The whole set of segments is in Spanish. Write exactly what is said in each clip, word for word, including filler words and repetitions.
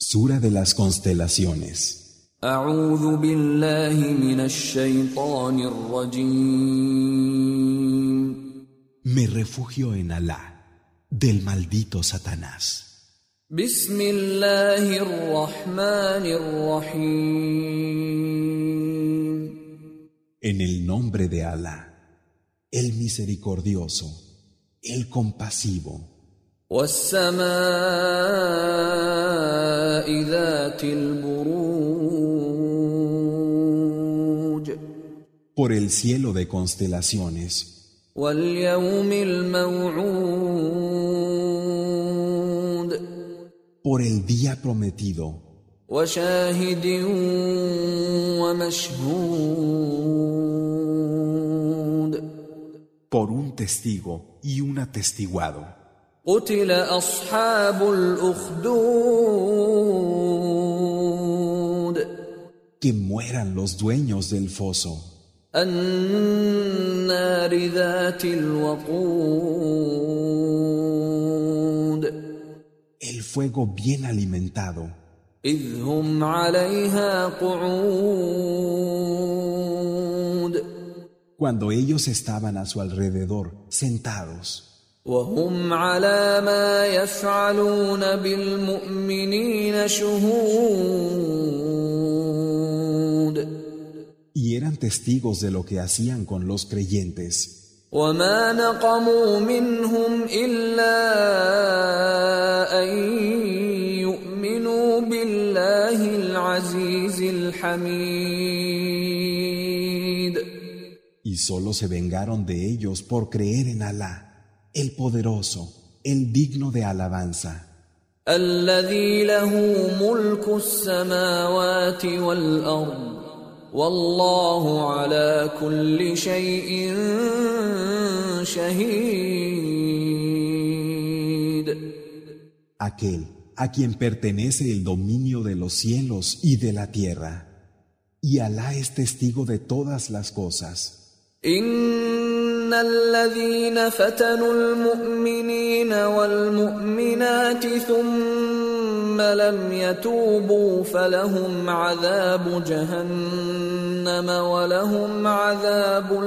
Sura de las constelaciones. أعوذ بالله من الشيطان الرجيم. Me refugio en Alá, del maldito Satanás. بسم الله الرحمن الرحيم. En el nombre de Alá, el misericordioso, el compasivo. والسماء ذات البروج. Por el cielo de constelaciones. واليوم الموعود. Por el día prometido. وشاهد ومشهود. Por un testigo y un atestiguado. قتل أصحاب الأخدود. Que mueran los dueños del foso. النار ذات الوقود. El fuego bien alimentado. إذ هم عليها قعود. Cuando ellos estaban a su alrededor, sentados. وهم على ما يفعلون بالمؤمنين شهود. Y eran testigos de lo que hacían con los creyentes. وما نقموا منهم إلا أن يؤمنوا بالله العزيز الحميد. Y solo se vengaron de ellos por creer en Alá, el poderoso, el digno de alabanza. الذي له ملك السماوات والأرض والله على كل شيء شهيد. Aquel a quien pertenece el dominio de los cielos y de la tierra. Y Alá es testigo de todas las cosas. إن الذين فتنوا المؤمنين والمؤمنات ثم لم يتوبوا فلهم عذاب جهنم ولهم عذاب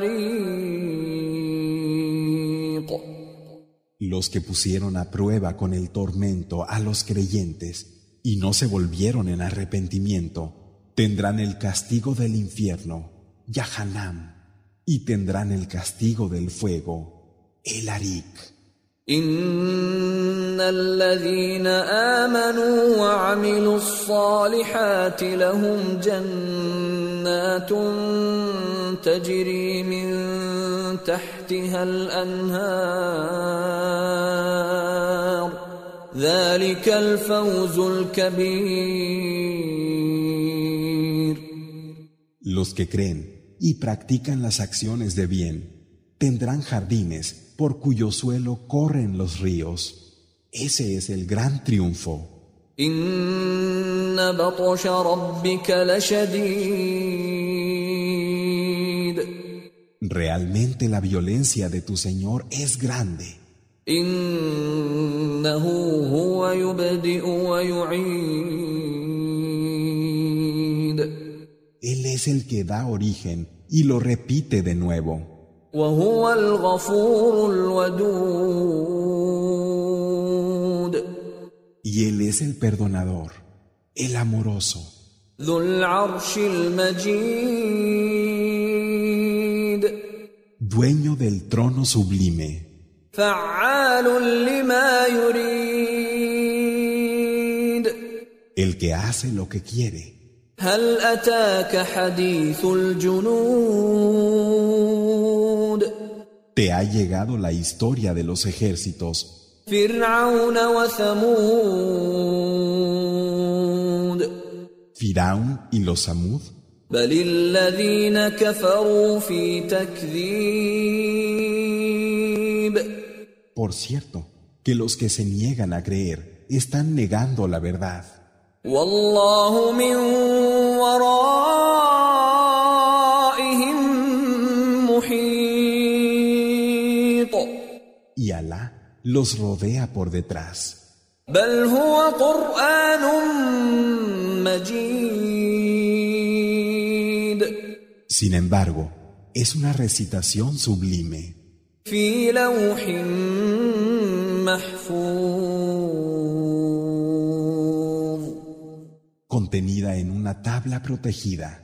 الحريق. Los que pusieron a prueba con el tormento a los creyentes y no se volvieron en arrepentimiento, tendrán el castigo del infierno, Yahanam. Y tendrán el castigo del fuego, el Arik. إن الذين آمنوا وعملوا الصالحات لهم جنات تجري من تحتها الأنهار ذلك الفوز الكبير. Los que creen y practican las acciones de bien, tendrán jardines por cuyo suelo corren los ríos. Ese es el gran triunfo. إن بطش ربك لشديد. Realmente la violencia de tu Señor es grande. إنه هو يبدئ ويعيد. Él es el que da origen y lo repite de nuevo. وهو الغفور الودود. Y Él es el perdonador, el amoroso. ذو العرش المجيد. Dueño del trono sublime. فعال لما يريد. El que hace lo que quiere. هل أتاك حديث الجنود. Te ha llegado la historia de los ejércitos. فرعون وثمود. Firaún y los Samud. بل الذين كفروا في تكذيب. Por cierto, que los que se niegan a creer están negando la verdad. والله من ورائهم محيط. Y Alá los rodea por detrás. بل هو قرآن مجيد Sin embargo, es una recitación sublime, في لوح محفوظ contenida en una tabla protegida.